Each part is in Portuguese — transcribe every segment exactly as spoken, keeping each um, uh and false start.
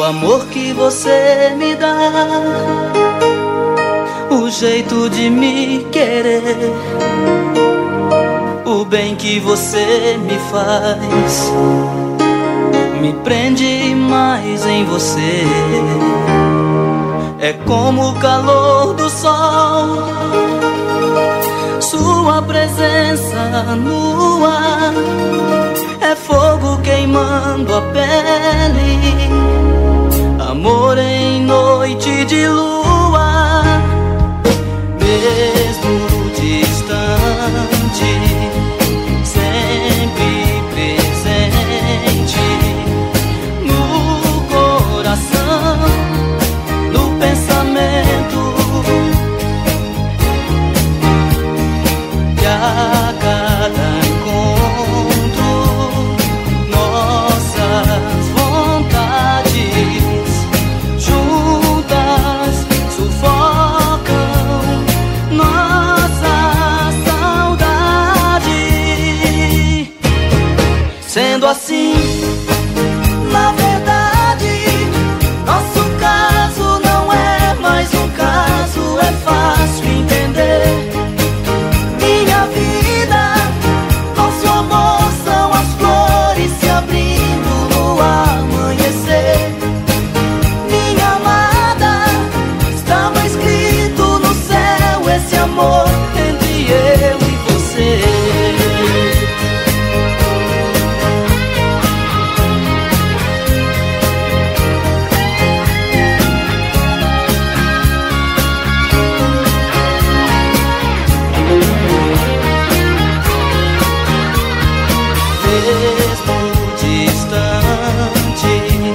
amor que você me dá, o jeito de me querer, o bem que você me faz, me prende mais em você. É como o calor do sol, sua presença no ar, é fogo queimando a pele, amor em noite de lua. Mesmo distante, sempre presente no coração, no pensamento, que a cada encontro nossas vontades juntas sufocam nossa saudade. Sendo assim, na verdade, nosso caso não é mais um caso, é fácil entender. Minha vida, nosso amor são as flores se abrindo no amanhecer. Minha amada, estava escrito no céu esse amor entre eu e você. Mesmo distante,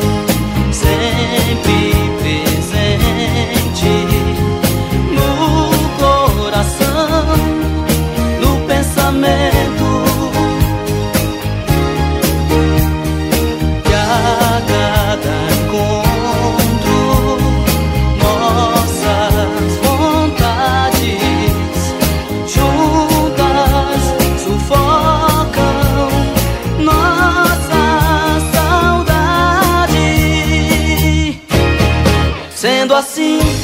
sempre presente no coração, no pensamento, que a cada encontro nossas vontades juntas sufocam nossa saudade. Sendo assim,